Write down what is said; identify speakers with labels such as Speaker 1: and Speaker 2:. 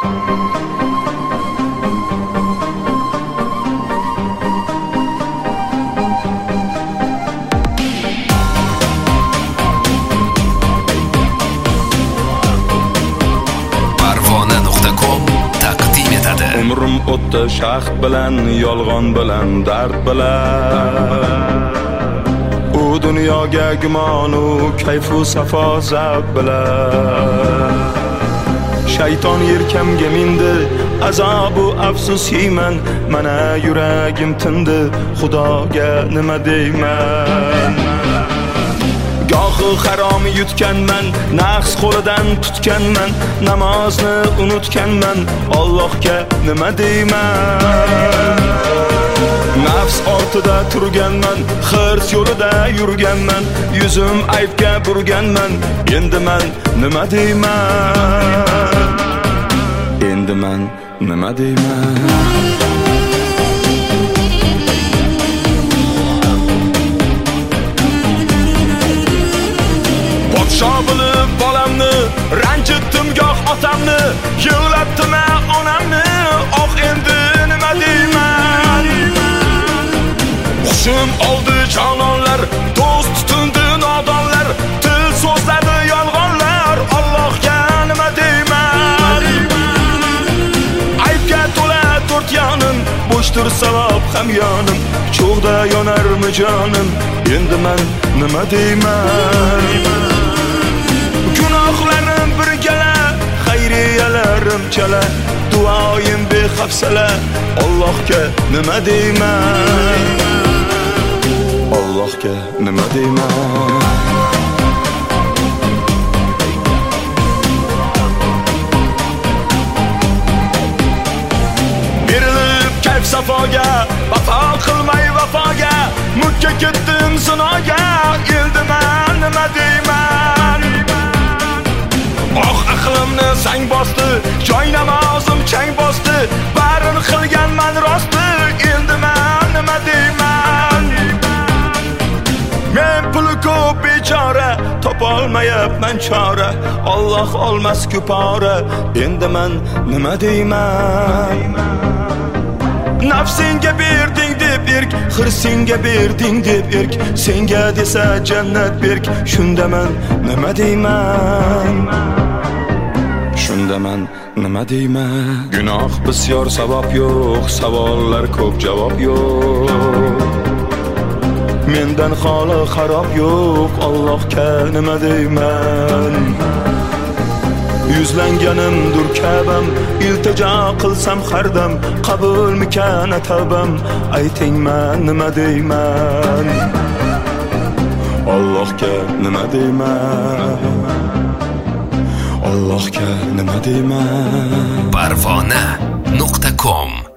Speaker 1: Umrim o'tdi shaxt bilan, yolg'on bilan, dard bilan. U dunyoga gumonu kayfu safo zavq bilan. Shayton yelkamga mindi, azobu afsus yeyman. Mana yuragim tindi, Xudoga nima deyman? Gohi harom yutganman, nafs qo'lidan tutganman, namozni unutganman, Allohga nima deyman? Nafs ortida turganman, hirs yo'lida yurganman, yuzim aybga burganman, endi men nima deyman? Endi men nima deyman? Bilib bolamni, ranjitdim goh otamni, yig'latdim onamni, endi nima deyman? Hushim oldi jononlar, do'st tutindi nodonlar, til so'zladi yolg'onlar, Allohga nima deyman? Aybga to'la to'rt yonim, bo'shdir savob ham yonim, cho'g'da yonarmi jonim, endi men nima deyman? Gunohlarim birgala, xayriyalarim chala, duoyim behafsala, Allohga nima deyman? Allohga nima deyman? Berilib kayf safoga, vafo qilmay vafoga, mukka ketdim zinoga, endi men nima deyman? Aqlimni sang bosdi, joy namozim chang bosdi, barin qilganman rosti, endi men nima deyman? Men puli ko'p bechora, topolmayapman chora, Alloh olmas kupora, endi men nima deyman? Nafsinga berding deb erk, hirsinga berding deb erk, senga desa jannat berk, shunda men nima deyman? Shunda men nima deyman? Gunoh bisyor, savob yo'q, savollar ko'p, javob yo'q. Mendan xoli xarob yo'q, Allohga nima deyman? Yuzlanganimdir Ka'bam, iltijo qilsam har dam, qabulmikan tavbam, ayting men nima deyman? Allohga nima deyman? Allohga nima deyman?
Speaker 2: Parvona.com